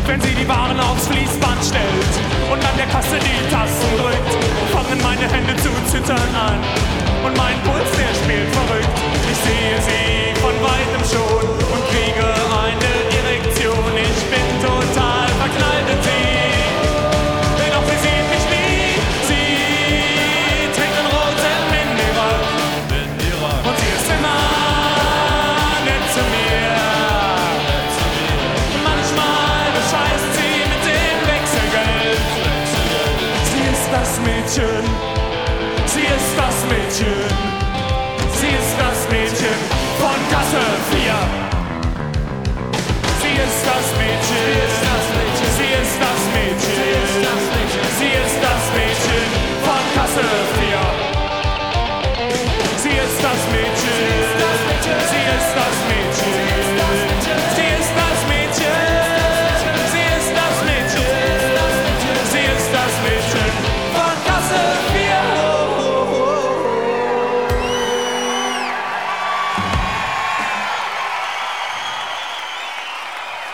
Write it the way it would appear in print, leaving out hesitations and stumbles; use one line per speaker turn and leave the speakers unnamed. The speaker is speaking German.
Wenn sie die Waren aufs Fließband stellt und an der Kasse die Tasten drückt, fangen meine Hände zu zittern an und mein Puls, der spielt verrückt. Ich sehe sie von weitem schon